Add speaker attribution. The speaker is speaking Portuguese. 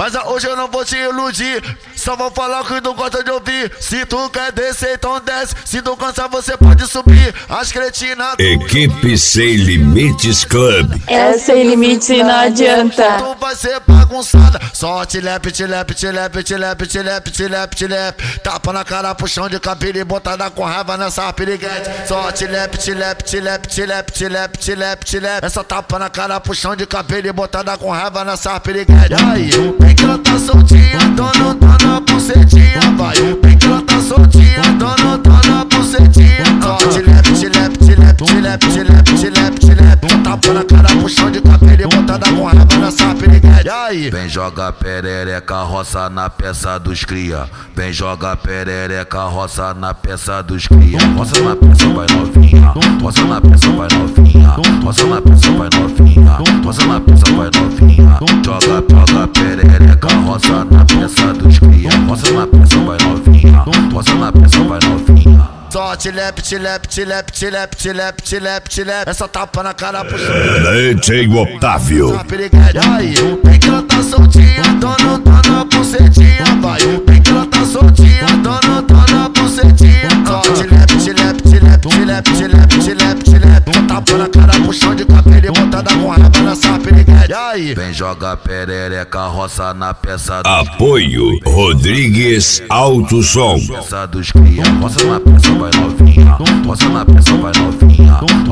Speaker 1: Mas hoje eu não vou te iludir, só vou falar o que tu gosta de ouvir. Se tu quer descer, então desce. Se tu cansar, você pode subir. As cretinas.
Speaker 2: Equipe Sem Limites Club.
Speaker 3: É sem limite, não adianta.
Speaker 1: Tu vai ser bagunçada. Só tilepe, tilepe, tilepe, tilepe, tilepe, tilepe, tilepe. Tapa na cara, puxão de cabelo e botada com raiva nessa piriguete. Só tilepe, tilepe, tilepe, tilepe, tilepe, tilepe, tilepe. Essa tapa na cara, puxão de cabelo e botada com raiva nessa piriguete. Aí, bem que ela tá soltinha, dono, dona, bucetinha. Vai, bem que ela tá soltinha, dono, dona, bucetinha. Só tilepe, tilepe, tilepe, tilepe, tilepe, tilepe, tilepe. Tapa na cara, puxão de cabelo e botada com raiva nessa piriguete. Aí,
Speaker 4: vem joga perereca, roça na peça dos cria. Vem joga perereca, roça na peça dos cria. Roça na peça, vai novinha. Roça na peça, vai novinha. Roça na peça, vai novinha. Roça na peça, vai novinha. Joga perereca, roça na peça dos cria. Roça na peça, vai novinha. Roça na peça, vai novinha.
Speaker 1: só tilepe, tilepe, tilepe, tilepe, tilepe, tilepe, tilepe. Essa tapa na cara puxando.
Speaker 2: DJ Otávio.
Speaker 1: Aí, bem que ela tá soltinha, dono, dona, bucetinha. Vai, bem que ela tá soltinha, dono, dona, bucetinha. Só tilepe, tilepe, tilepe, tilepe, tilepe, tilepe, tilepe. Tapa na cara puxando de cabelo e botada com raiva nessa piriguete. Aí,
Speaker 4: vem joga perereca, roça na peça dos
Speaker 2: Apoio Rodrigues Alto Som.
Speaker 4: peça dos cria. Roça na peça, vai novinha. Roça na peça, vai novinha.